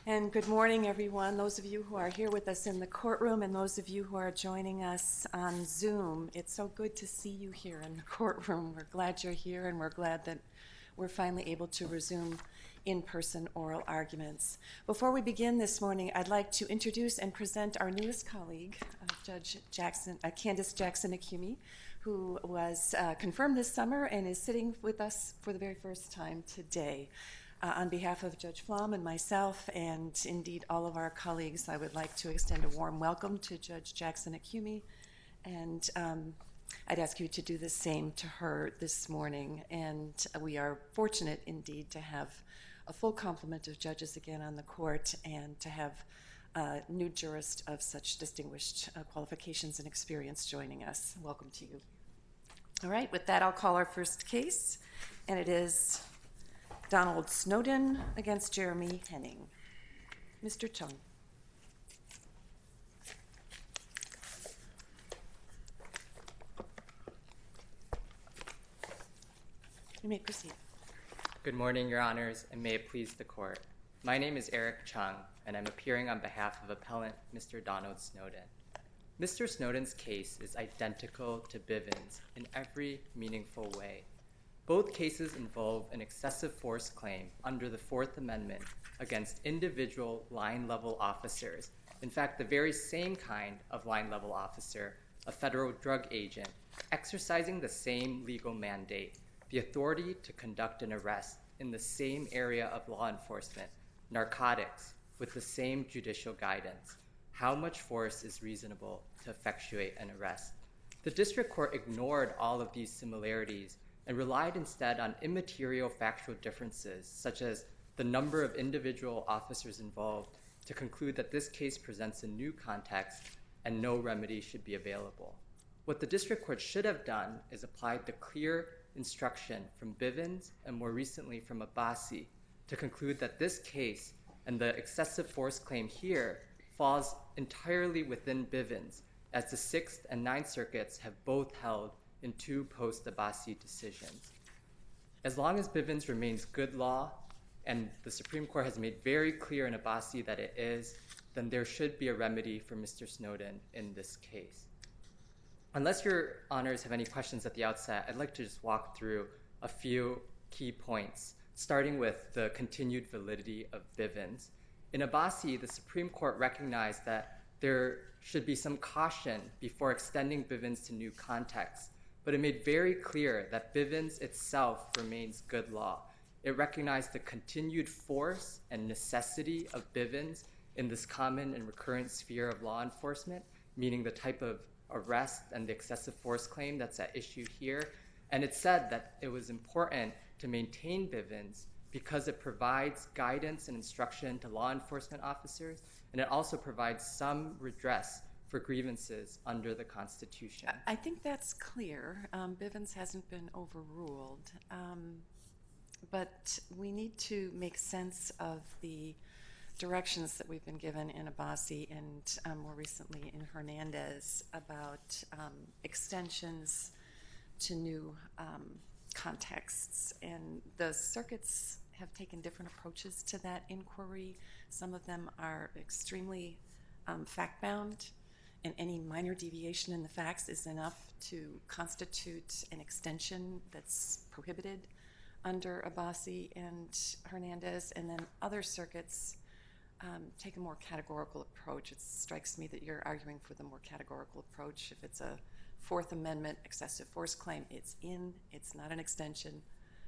And good morning, everyone. Those of you who are here with us in the courtroom and those of you who are joining us on Zoom, it's so good to see you here in the courtroom. We're glad you're here, and we're glad that we're finally able to resume in-person oral arguments. Before we begin this morning, I'd like to introduce and present our newest colleague, Judge Candice Jackson-Acumi, who was confirmed this summer and is sitting with us for the very first time today. On behalf of Judge Flom and myself, and indeed all of our colleagues, I would like to extend a warm welcome to Judge Jackson-Acumi, and I'd ask you to do the same to her this morning. And we are fortunate indeed to have a full complement of judges again on the court and to have a new jurist of such distinguished qualifications and experience joining us. Welcome to you. All right, with that, I'll call our first case, and it is Donald Snowden against Jeremy Henning. Mr. Chung. You may proceed. Good morning, Your Honors, and may it please the Court. My name is Eric Chung, and I'm appearing on behalf of Appellant Mr. Donald Snowden. Mr. Snowden's case is identical to Bivens in every meaningful way. Both cases involve an excessive force claim under the Fourth Amendment against individual line-level officers. In fact, the very same kind of line-level officer, a federal drug agent, exercising the same legal mandate, the authority to conduct an arrest in the same area of law enforcement, narcotics, with the same judicial guidance. How much force is reasonable to effectuate an arrest? The district court ignored all of these similarities and relied instead on immaterial factual differences, such as the number of individual officers involved, to conclude that this case presents a new context and no remedy should be available. What the district court should have done is applied the clear instruction from Bivens and more recently from Abbasi to conclude that this case and the excessive force claim here falls entirely within Bivens, as the Sixth and Ninth Circuits have both held in two post-Abbasi decisions. As long as Bivens remains good law, and the Supreme Court has made very clear in Abbasi that it is, then there should be a remedy for Mr. Snowden in this case. Unless Your Honors have any questions at the outset, I'd like to just walk through a few key points, starting with the continued validity of Bivens. In Abbasi, the Supreme Court recognized that there should be some caution before extending Bivens to new contexts, but it made very clear that Bivens itself remains good law. It recognized the continued force and necessity of Bivens in this common and recurrent sphere of law enforcement, meaning the type of arrest and the excessive force claim that's at issue here. And it said that it was important to maintain Bivens because it provides guidance and instruction to law enforcement officers, and it also provides some redress for grievances under the Constitution. I think that's clear. Bivens hasn't been overruled, but we need to make sense of the directions that we've been given in Abbasi and more recently in Hernandez about extensions to new contexts. And the circuits have taken different approaches to that inquiry. Some of them are extremely fact-bound, and any minor deviation in the facts is enough to constitute an extension that's prohibited under Abbasi and Hernandez. And then other circuits take a more categorical approach. It strikes me that you're arguing for the more categorical approach. If it's a Fourth Amendment excessive force claim, it's not an extension,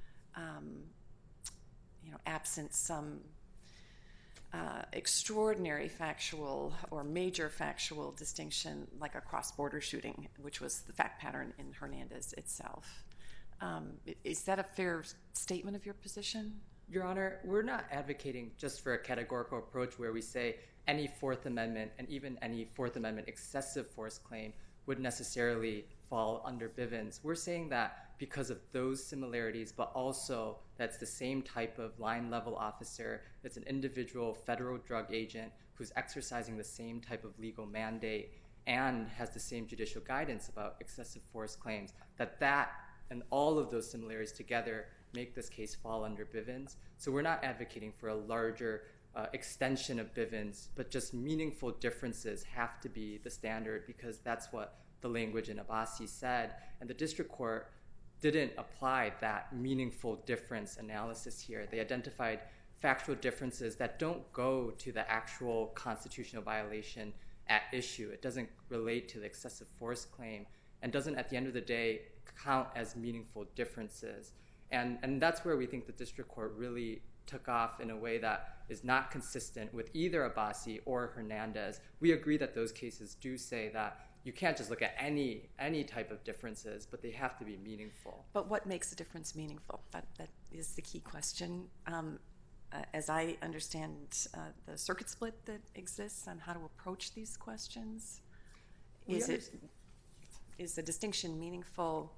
absent some extraordinary factual or major factual distinction, like a cross-border shooting, which was the fact pattern in Hernandez itself. Is that a fair statement of your position? Your Honor, we're not advocating just for a categorical approach where we say any Fourth Amendment and even any Fourth Amendment excessive force claim would necessarily fall under Bivens. We're saying that because of those similarities, but also that's the same type of line-level officer, it's an individual federal drug agent who's exercising the same type of legal mandate and has the same judicial guidance about excessive force claims, that and all of those similarities together make this case fall under Bivens. So we're not advocating for a larger extension of Bivens, but just meaningful differences have to be the standard because that's what the language in Abbasi said. And the district court didn't apply that meaningful difference analysis here. They identified factual differences that don't go to the actual constitutional violation at issue. It doesn't relate to the excessive force claim and doesn't, at the end of the day, count as meaningful differences. And that's where we think the district court really took off in a way that is not consistent with either Abbasi or Hernandez. We agree that those cases do say that you can't just look at any type of differences, but they have to be meaningful. But what makes a difference meaningful? That is the key question. As I understand the circuit split that exists on how to approach these questions, is the distinction meaningful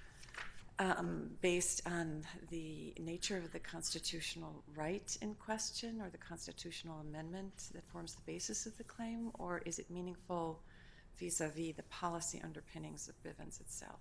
based on the nature of the constitutional right in question or the constitutional amendment that forms the basis of the claim, or is it meaningful vis-a-vis the policy underpinnings of Bivens itself,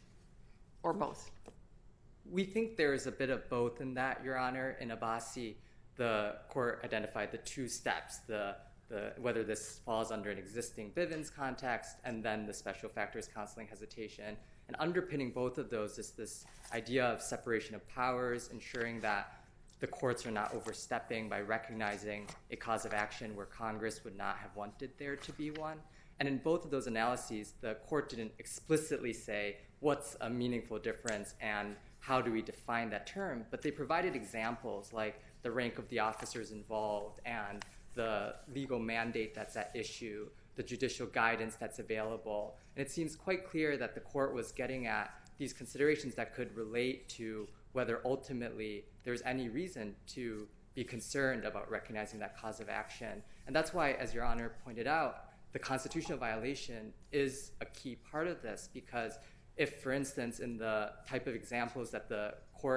or both? We think there is a bit of both in that, Your Honor. In Abbasi, the court identified the two steps, the whether this falls under an existing Bivens context and then the special factors counseling hesitation. And underpinning both of those is this idea of separation of powers, ensuring that the courts are not overstepping by recognizing a cause of action where Congress would not have wanted there to be one. And in both of those analyses, the court didn't explicitly say what's a meaningful difference and how do we define that term, but they provided examples like the rank of the officers involved and the legal mandate that's at issue, the judicial guidance that's available. And it seems quite clear that the court was getting at these considerations that could relate to whether ultimately there's any reason to be concerned about recognizing that cause of action. And that's why, as Your Honor pointed out, the constitutional violation is a key part of this, because if, for instance, in the type of examples that the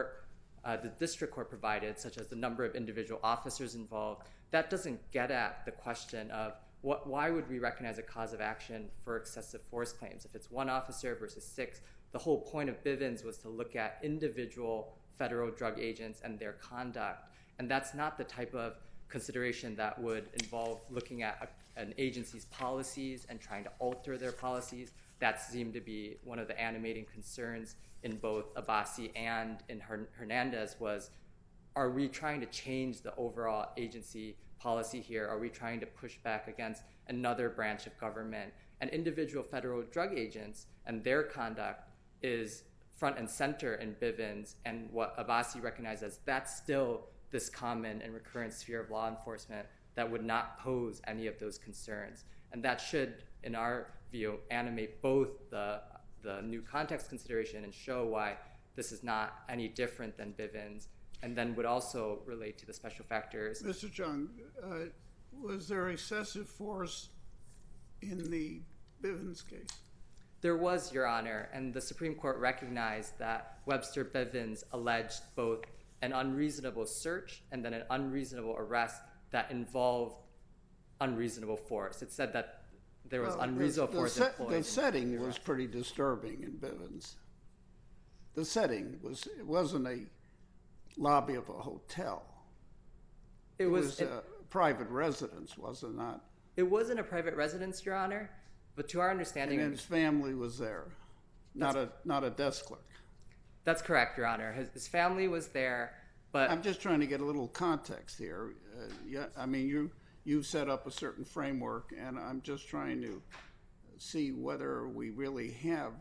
district court provided, such as the number of individual officers involved, that doesn't get at the question of why would we recognize a cause of action for excessive force claims? If it's one officer versus 6, the whole point of Bivens was to look at individual federal drug agents and their conduct. And that's not the type of consideration that would involve looking at an agency's policies and trying to alter their policies. That seemed to be one of the animating concerns in both Abbasi and in Hernandez was, are we trying to change the overall agency policy here? Are we trying to push back against another branch of government? And individual federal drug agents and their conduct is front and center in Bivens, and what Abbasi recognized as that's still this common and recurrent sphere of law enforcement that would not pose any of those concerns. And that should, in our view, animate both the new context consideration and show why this is not any different than Bivens, and then would also relate to the special factors. Mr. Chung, was there excessive force in the Bivens case? There was, Your Honor, and the Supreme Court recognized that Webster Bivens alleged both an unreasonable search and then an unreasonable arrest that involved unreasonable force. It said that there was unreasonable force employed. The setting was pretty disturbing in Bivens. The setting it wasn't a lobby of a hotel. It was a private residence, was it not? It wasn't a private residence, Your Honor, but to our understanding... And his family was there, not a desk clerk. That's correct, Your Honor. His family was there, but... I'm just trying to get a little context here. I mean, you've set up a certain framework, and I'm just trying to see whether we really have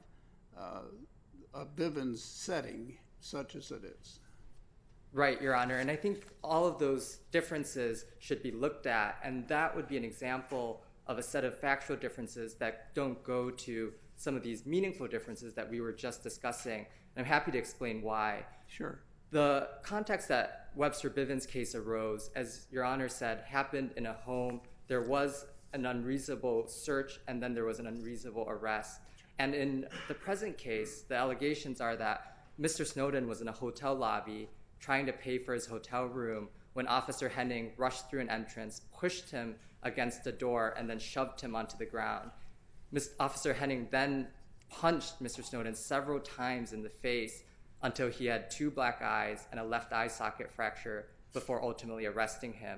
a Bivens setting such as it is. Right, Your Honor, and I think all of those differences should be looked at, and that would be an example of a set of factual differences that don't go to some of these meaningful differences that we were just discussing. And I'm happy to explain why. Sure. The context that Webster Bivens case arose, as Your Honor said, happened in a home. There was an unreasonable search, and then there was an unreasonable arrest. And in the present case, the allegations are that Mr. Snowden was in a hotel lobby trying to pay for his hotel room when Officer Henning rushed through an entrance, pushed him against the door, and then shoved him onto the ground. Officer Henning then punched Mr. Snowden several times in the face until he had 2 black eyes and a left eye socket fracture before ultimately arresting him.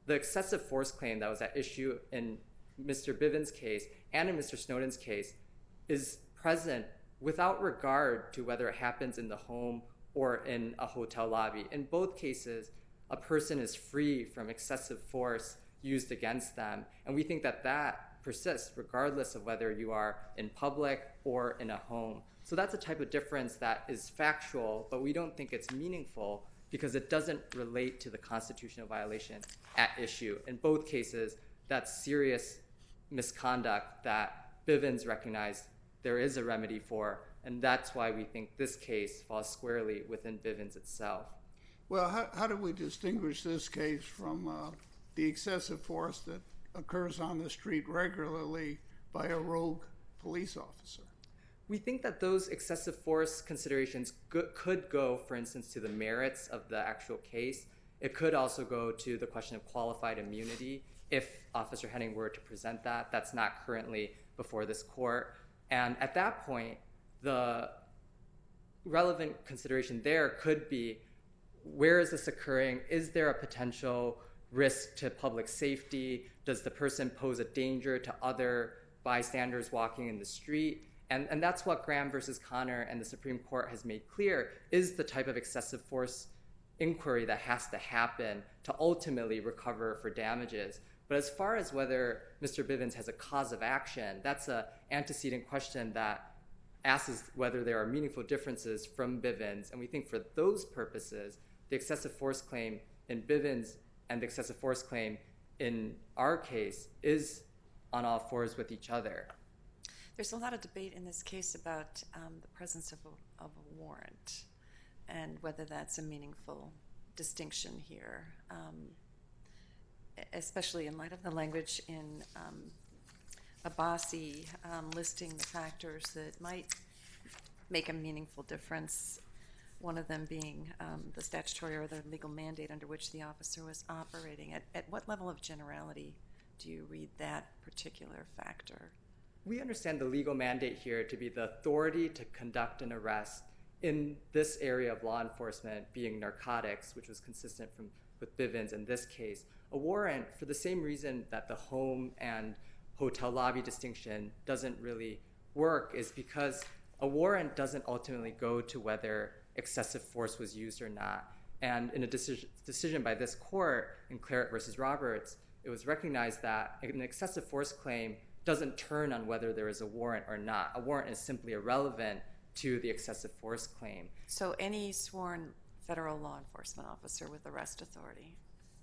the excessive force claim that was at issue in Mr. Bivens' case and in Mr. Snowden's case is present without regard to whether it happens in the home or in a hotel lobby. In both cases, a person is free from excessive force used against them, and we think that that persists regardless of whether you are in public or in a home. So that's a type of difference that is factual, but we don't think it's meaningful because it doesn't relate to the constitutional violation at issue. In both cases, that's serious misconduct that Bivens recognized there is a remedy for, and that's why we think this case falls squarely within Bivens itself. Well, how do we distinguish this case from the excessive force that occurs on the street regularly by a rogue police officer? We think that those excessive force considerations could go, for instance, to the merits of the actual case. It could also go to the question of qualified immunity if Officer Henning were to present that. That's not currently before this court. And at that point, the relevant consideration there could be, where is this occurring? Is there a potential risk to public safety? Does the person pose a danger to other bystanders walking in the street? And that's what Graham versus Connor and the Supreme Court has made clear is the type of excessive force inquiry that has to happen to ultimately recover for damages. But as far as whether Mr. Bivens has a cause of action, that's an antecedent question that asks whether there are meaningful differences from Bivens. And we think for those purposes, the excessive force claim in Bivens and the excessive force claim in our case is on all fours with each other. There's a lot of debate in this case about the presence of a warrant and whether that's a meaningful distinction here, especially in light of the language in Abbasi listing the factors that might make a meaningful difference, one of them being the statutory or the legal mandate under which the officer was operating. At what level of generality do you read that particular factor? We understand the legal mandate here to be the authority to conduct an arrest in this area of law enforcement, being narcotics, which was consistent with Bivens in this case. A warrant, for the same reason that the home and hotel lobby distinction doesn't really work, is because a warrant doesn't ultimately go to whether excessive force was used or not. And in a decision by this court in Claret versus Roberts, it was recognized that an excessive force claim doesn't turn on whether there is a warrant or not. A warrant is simply irrelevant to the excessive force claim. So any sworn federal law enforcement officer with arrest authority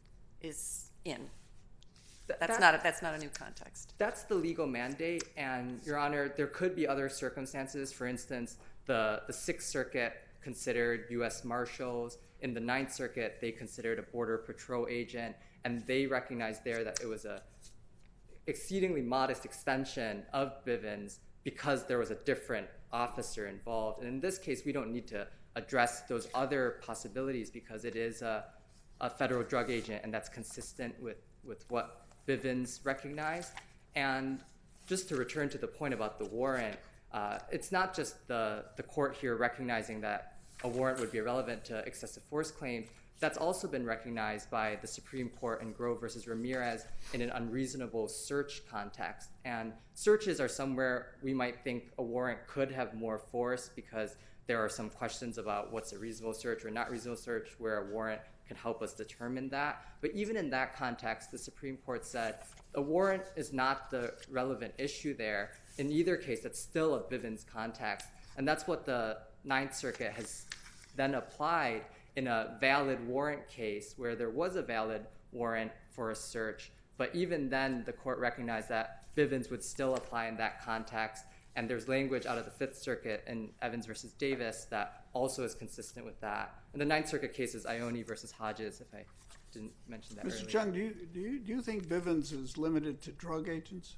is in. That's not a new context. That's the legal mandate, and Your Honor, there could be other circumstances. For instance, the Sixth Circuit considered U.S. Marshals. In the Ninth Circuit, they considered a Border Patrol agent, and they recognized there that it was a exceedingly modest extension of Bivens because there was a different officer involved. And in this case, we don't need to address those other possibilities because it is a federal drug agent, and that's consistent with what Bivens recognized. And just to return to the point about the warrant, it's not just the court here recognizing that a warrant would be irrelevant to excessive force claims. That's also been recognized by the Supreme Court in Grove versus Ramirez in an unreasonable search context. And searches are somewhere we might think a warrant could have more force because there are some questions about what's a reasonable search or not reasonable search where a warrant can help us determine that. But even in that context, the Supreme Court said a warrant is not the relevant issue there. In either case, it's still a Bivens context. And that's what the Ninth Circuit has then applied in a valid warrant case where there was a valid warrant for a search. But even then, the court recognized that Bivens would still apply in that context. And there's language out of the Fifth Circuit in Evans versus Davis that also is consistent with that. And the Ninth Circuit case is Ione versus Hodges, if I didn't mention that earlier. Mr. Chung, do you think Bivens is limited to drug agents?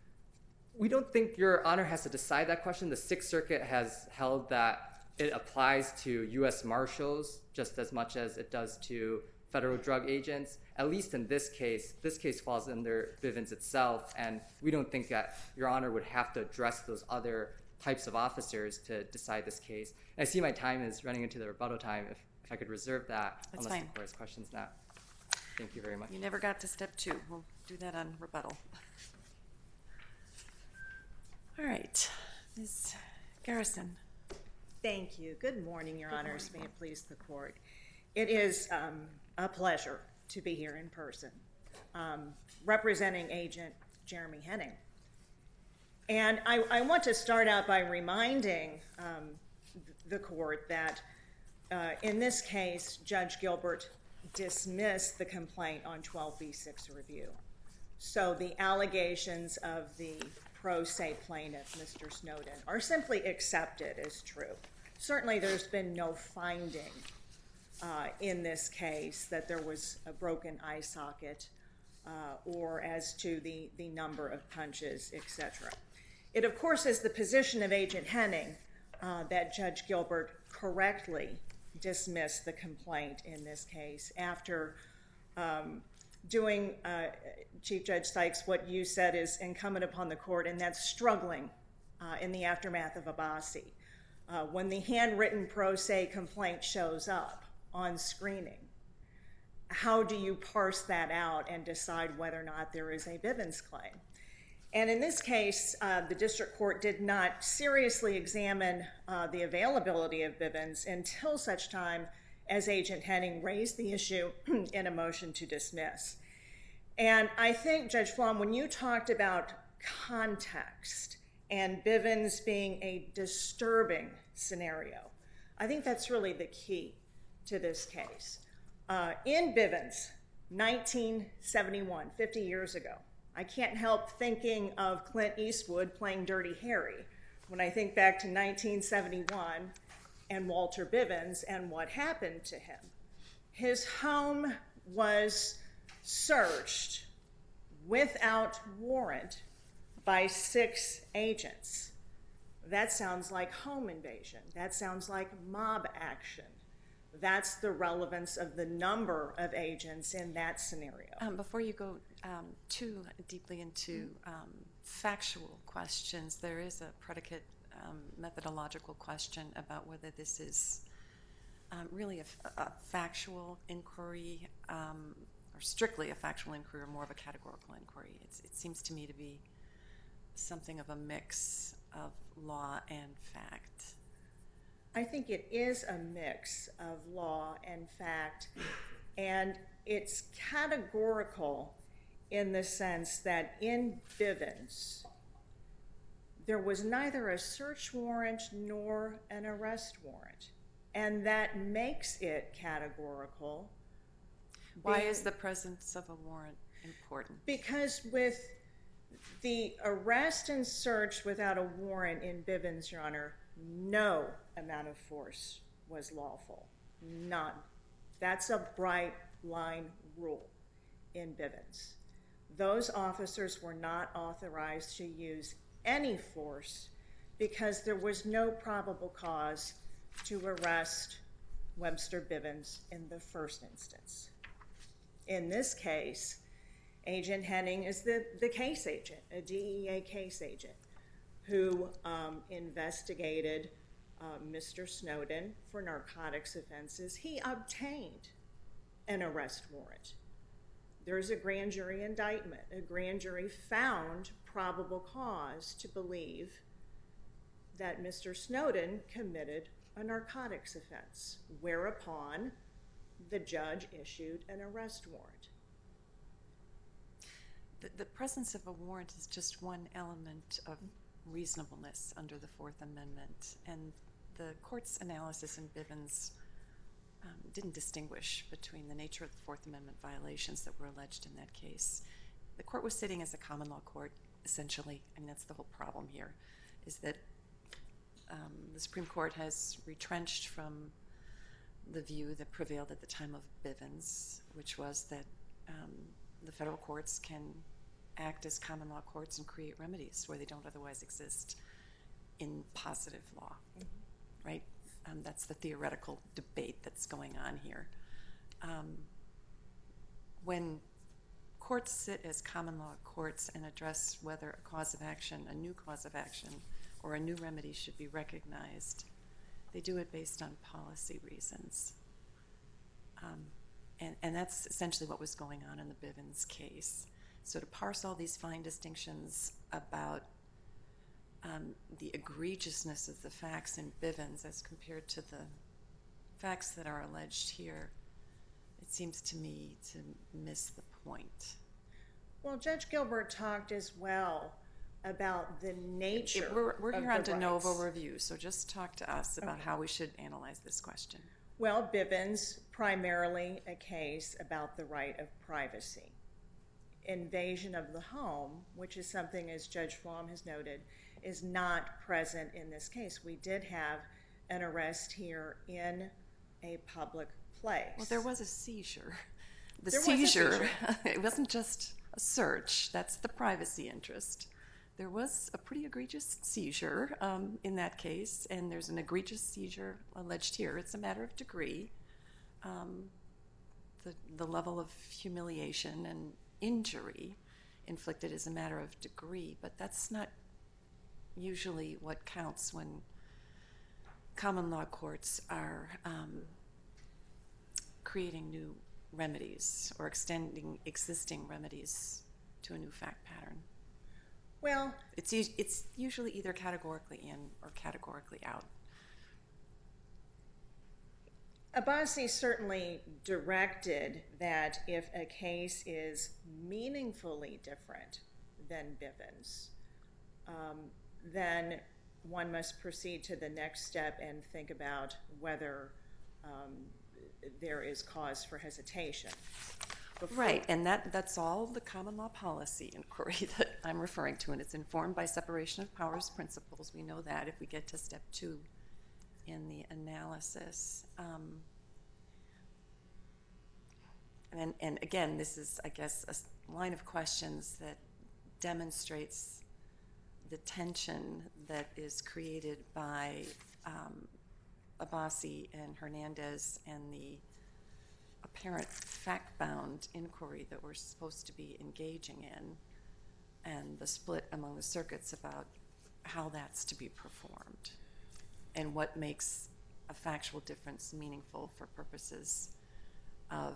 We don't think Your Honor has to decide that question. The Sixth Circuit has held that it applies to U.S. Marshals just as much as it does to federal drug agents. At least in this case falls under Bivens itself, and we don't think that Your Honor would have to address those other types of officers to decide this case. And I see my time is running into the rebuttal time. If I could reserve that, That's unless fine. the court has questions now. Thank you very much. You never got to step 2. We'll do that on rebuttal. All right, Ms. Garrison. Thank you. Good morning, Your Honors. May it please the court. It is a pleasure to be here in person, representing Agent Jeremy Henning. And I want to start out by reminding the court that in this case, Judge Gilbert dismissed the complaint on 12b6 review. So the allegations of the pro se plaintiff, Mr. Snowden, are simply accepted as true. Certainly there's been no finding in this case that there was a broken eye socket or as to the number of punches, etc. It, of course, is the position of Agent Henning that Judge Gilbert correctly dismissed the complaint in this case after doing, Chief Judge Sykes, what you said is incumbent upon the court, and that's struggling in the aftermath of Abbasi. When the handwritten pro se complaint shows up on screening, how do you parse that out and decide whether or not there is a Bivens claim? And in this case, the district court did not seriously examine the availability of Bivens until such time as Agent Henning raised the issue in a motion to dismiss. And I think, Judge Flom, when you talked about context and Bivens being a disturbing scenario, I think that's really the key to this case. In Bivens, 1971, 50 years ago, I can't help thinking of Clint Eastwood playing Dirty Harry when I think back to 1971 and Walter Bivens and what happened to him. His home was searched without warrant by 6 agents. That sounds like home invasion. That sounds like mob action. That's the relevance of the number of agents in that scenario. Before you go too deeply into factual questions, there is a predicate methodological question about whether this is really a factual inquiry or strictly a factual inquiry or more of a categorical inquiry. It seems to me to be something of a mix of law and fact. I think it is a mix of law and fact, and it's categorical in the sense that in Bivens, there was neither a search warrant nor an arrest warrant, and that makes it categorical. Why is the presence of a warrant important? Because with the arrest and search without a warrant in Bivens, Your Honor, no amount of force was lawful. None. That's a bright line rule in Bivens. Those officers were not authorized to use any force because there was no probable cause to arrest Webster Bivens in the first instance. In this case, Agent Henning is the case agent, a DEA case agent, who investigated Mr. Snowden for narcotics offenses. He obtained an arrest warrant. There's a grand jury indictment. A grand jury found probable cause to believe that Mr. Snowden committed a narcotics offense, whereupon the judge issued an arrest warrant. The presence of a warrant is just one element of reasonableness under the Fourth Amendment, and the court's analysis in Bivens didn't distinguish between the nature of the Fourth Amendment violations that were alleged in that case. The court was sitting as a common law court, essentially. I mean, that's the whole problem here, is that the Supreme Court has retrenched from the view that prevailed at the time of Bivens, which was that the federal courts can act as common law courts and create remedies where they don't otherwise exist in positive law, right? That's the theoretical debate that's going on here. When courts sit as common law courts and address whether a cause of action, a new cause of action, or a new remedy should be recognized, they do it based on policy reasons. And that's essentially what was going on in the Bivens case. So to parse all these fine distinctions about the egregiousness of the facts in Bivens as compared to the facts that are alleged here, it seems to me to miss the point. Well, Judge Gilbert talked as well about the nature We're of here on the de novo rights. review, so just talk to us about how we should analyze this question. Well, Bivens, primarily a case about the right of privacy. Invasion of the home, which is something, as Judge Flom has noted, is not present in this case. We did have an arrest here in a public place. Well, there was a seizure. There was a seizure. It wasn't just a search. That's the privacy interest. There was a pretty egregious seizure in that case, and there's an egregious seizure alleged here. It's a matter of degree. The level of humiliation and injury inflicted is a matter of degree, but that's not usually what counts when common law courts are creating new remedies or extending existing remedies to a new fact pattern. Well, It's usually either categorically in or categorically out. Abbasi certainly directed that if a case is meaningfully different than Bivens, then one must proceed to the next step and think about whether there is cause for hesitation. Right, and that's all the common law policy inquiry that I'm referring to, and it's informed by separation of powers principles. We know that if we get to step 2 in the analysis. And again, this is, I guess, a line of questions that demonstrates the tension that is created by Abbasi and Hernandez and the apparent fact-bound inquiry that we're supposed to be engaging in, and the split among the circuits about how that's to be performed and what makes a factual difference meaningful for purposes of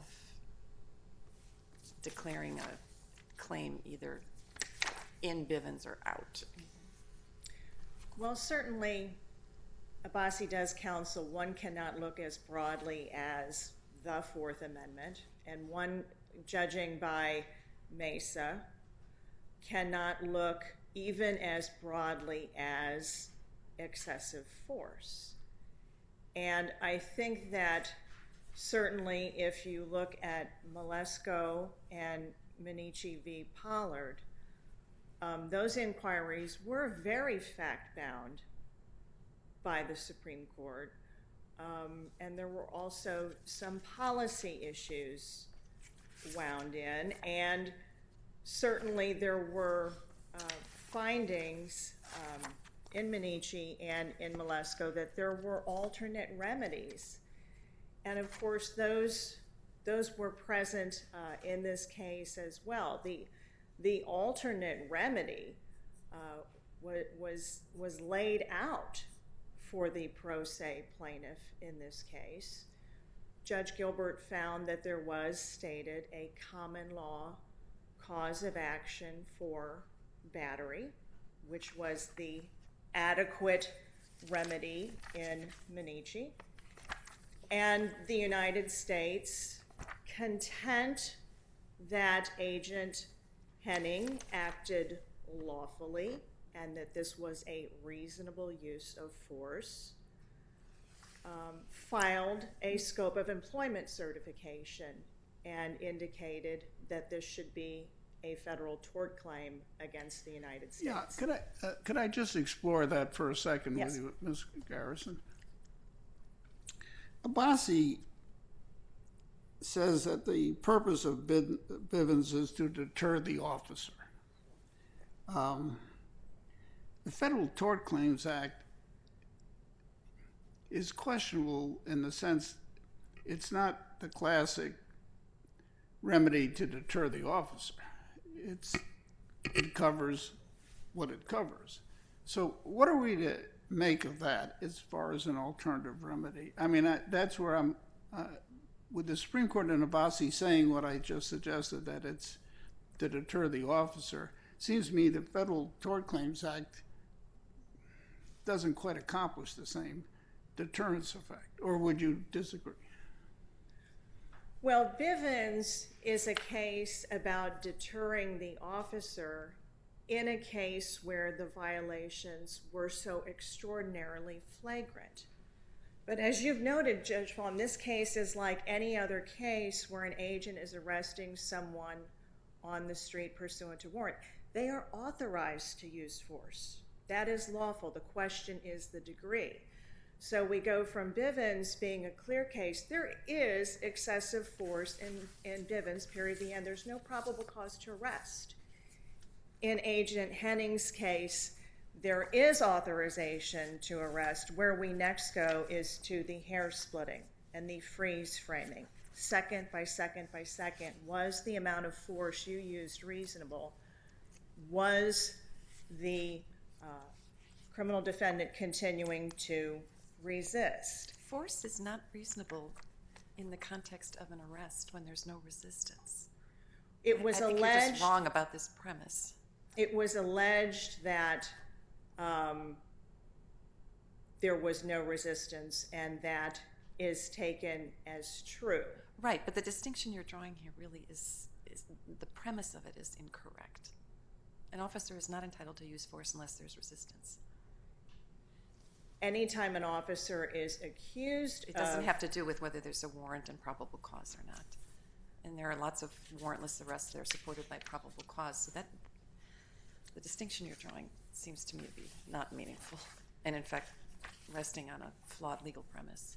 declaring a claim either in Bivens or out. Well, certainly, Abbasi does counsel one cannot look as broadly as the Fourth Amendment, and one, judging by Mesa, cannot look even as broadly as excessive force. And I think that certainly if you look at Malesko and Minichi v. Pollard, those inquiries were very fact-bound by the Supreme Court, and there were also some policy issues wound in, and certainly there were findings in Minichi and in Malesko that there were alternate remedies. And of course, those were present in this case as well. The alternate remedy was laid out for the pro se plaintiff in this case. Judge Gilbert found that there was stated a common law cause of action for battery, which was the adequate remedy in Minichi. And the United States, content that Agent Henning acted lawfully and that this was a reasonable use of force, filed a scope of employment certification and indicated that this should be a federal tort claim against the United States. Yeah, could I just explore that for a second Yes. with you, Ms. Garrison? Abbasi says that the purpose of Bivens is to deter the officer. The Federal Tort Claims Act is questionable in the sense it's not the classic remedy to deter the officer. It covers what it covers. So what are we to make of that as far as an alternative remedy? I mean, that's where I'm with the Supreme Court in Abbasi saying what I just suggested, that it's to deter the officer, it seems to me the Federal Tort Claims Act doesn't quite accomplish the same deterrence effect. Or would you disagree? Well, Bivens is a case about deterring the officer in a case where the violations were so extraordinarily flagrant. But as you've noted, Judge Fawn, this case is like any other case where an agent is arresting someone on the street pursuant to warrant. They are authorized to use force. That is lawful. The question is the degree. So we go from Bivens being a clear case. There is excessive force in Bivens, period, the end. There's no probable cause to arrest. In Agent Henning's case, there is authorization to arrest. Where we next go is to the hair splitting and the freeze framing. Second by second by second, was the amount of force you used reasonable? Was the criminal defendant continuing to resist? Force is not reasonable in the context of an arrest when there's no resistance. It was I think alleged. you're just wrong about this premise. It was alleged that there was no resistance, and that is taken as true. Right, but the distinction you're drawing here really is the premise of it is incorrect. An officer is not entitled to use force unless there's resistance. Anytime an officer is accused It doesn't have to do with whether there's a warrant and probable cause or not. And there are lots of warrantless arrests that are supported by probable cause. So that the distinction you're drawing seems to me to be not meaningful, and in fact, resting on a flawed legal premise.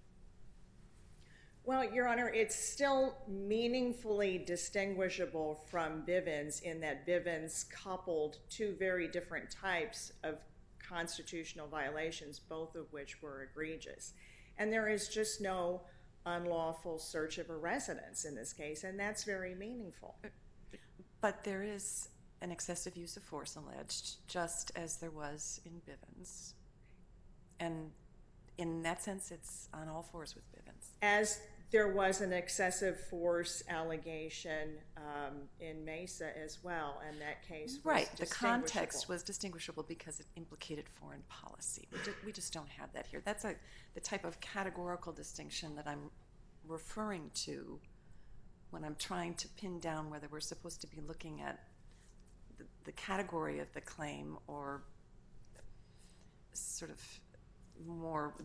Well, Your Honor, it's still meaningfully distinguishable from Bivens in that Bivens coupled two very different types of constitutional violations, both of which were egregious. And there is just no unlawful search of a residence in this case, and that's very meaningful. But there is an excessive use of force alleged, just as there was in Bivens. And in that sense, it's on all fours with Bivens. As there was an excessive force allegation in Mesa as well, and that case was right. The distinguishable. context was distinguishable because it implicated foreign policy. We just don't have that here. That's the type of categorical distinction that I'm referring to when I'm trying to pin down whether we're supposed to be looking at the category of the claim or sort of more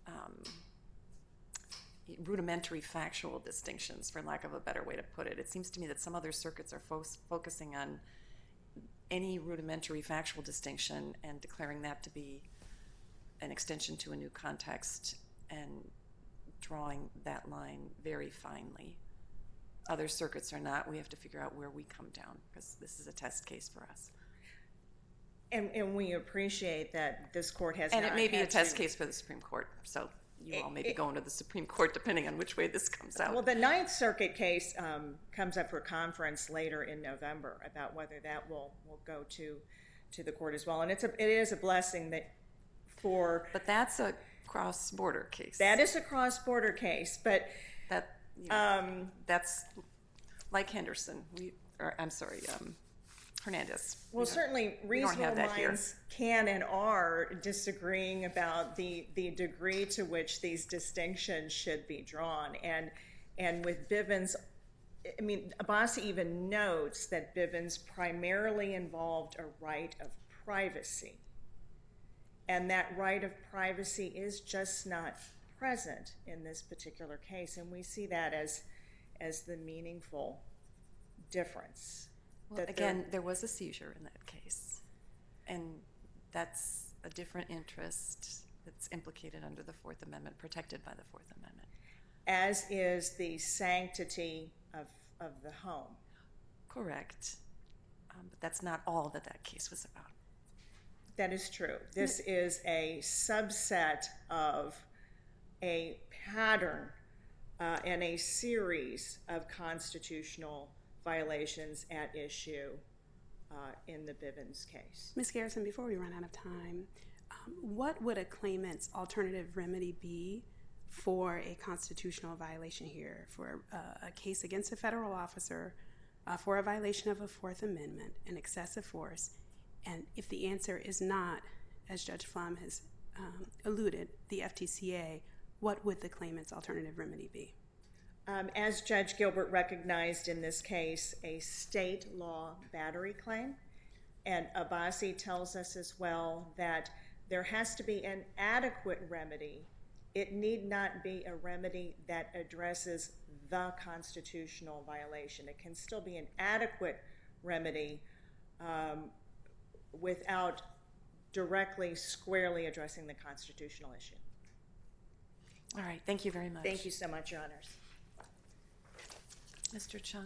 rudimentary factual distinctions, for lack of a better way to put it. It seems to me that some other circuits are focusing on any rudimentary factual distinction and declaring that to be an extension to a new context and drawing that line very finely. Other circuits are not. We have to figure out where we come down because this is a test case for us. And we appreciate that this court has And not it may be a had test to- case for the Supreme Court, so you all may be going to the Supreme Court depending on which way this comes out. Well, the Ninth Circuit case comes up for conference later in November about whether that will go to the court as well. And it is a blessing that for... But that's a cross-border case. That is a cross-border case, but... That's like Henderson. Hernandez. Well, certainly reasonable minds can and are disagreeing about the degree to which these distinctions should be drawn. And with Bivens, I mean, Abbasi even notes that Bivens primarily involved a right of privacy. And that right of privacy is just not present in this particular case. And we see that as the meaningful difference. Well, again, there was a seizure in that case, and that's a different interest that's implicated under the Fourth Amendment, protected by the Fourth Amendment. As is the sanctity of the home. Correct. But that's not all that case was about. That is true. This is a subset of a pattern and a series of constitutional violations at issue in the Bivens case. Ms. Garrison, before we run out of time, what would a claimant's alternative remedy be for a constitutional violation here, for a case against a federal officer for a violation of a Fourth Amendment, an excessive force, and if the answer is not, as Judge Flom has alluded, the FTCA, what would the claimant's alternative remedy be? As Judge Gilbert recognized in this case, a state law battery claim, and Abbasi tells us as well that there has to be an adequate remedy. It need not be a remedy that addresses the constitutional violation. It can still be an adequate remedy without directly, squarely addressing the constitutional issue. All right, thank you very much. Thank you so much, Your Honors. Mr. Chung.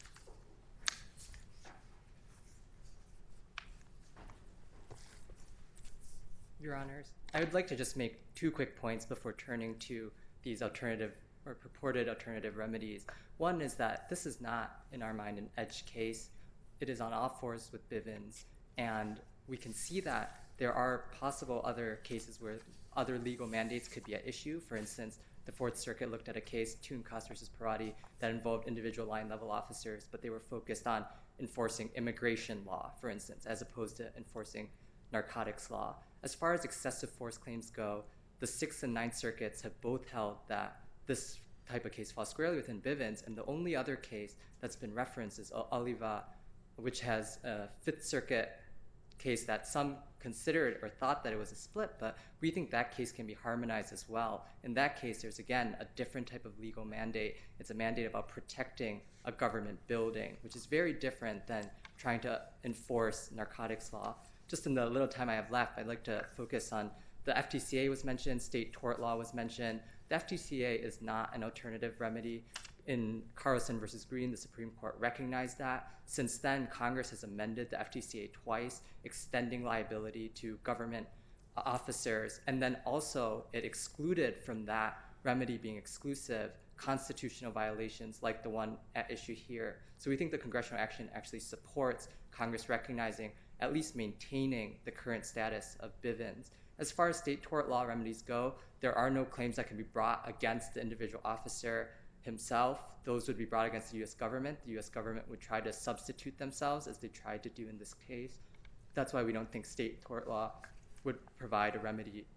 Your Honors, I would like to just make 2 quick points before turning to these alternative or purported alternative remedies. One is that this is not, in our mind, an edge case. It is on all fours with Bivens, and we can see that there are possible other cases where other legal mandates could be at issue. For instance, the Fourth Circuit looked at a case, Tooncross versus Parati, that involved individual line-level officers, but they were focused on enforcing immigration law, for instance, as opposed to enforcing narcotics law. As far as excessive force claims go, the Sixth and Ninth Circuits have both held that this type of case falls squarely within Bivens, and the only other case that's been referenced is Oliva, which has a Fifth Circuit case that some considered or thought that it was a split, but we think that case can be harmonized as well. In that case, there's, again, a different type of legal mandate. It's a mandate about protecting a government building, which is very different than trying to enforce narcotics law. Just in the little time I have left, I'd like to focus on the FTCA was mentioned, state tort law was mentioned. The FTCA is not an alternative remedy. In Carlson versus Green, the Supreme Court recognized that. Since then, Congress has amended the FTCA twice, extending liability to government officers, and then also it excluded from that remedy being exclusive constitutional violations like the one at issue here. So we think the congressional action actually supports Congress recognizing, at least maintaining, the current status of Bivens. As far as state tort law remedies go, there are no claims that can be brought against the individual officer himself. Those would be brought against the U.S. government. The U.S. government would try to substitute themselves, as they tried to do in this case. That's why we don't think state tort law would provide a remedy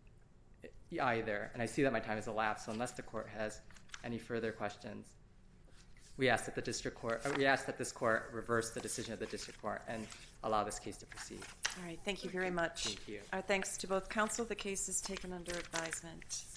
either. And I see that my time has elapsed, so unless the court has any further questions, we ask that this court reverse the decision of the district court and allow this case to proceed. All right, thank you very much. Thank you. Our thanks to both counsel. The case is taken under advisement.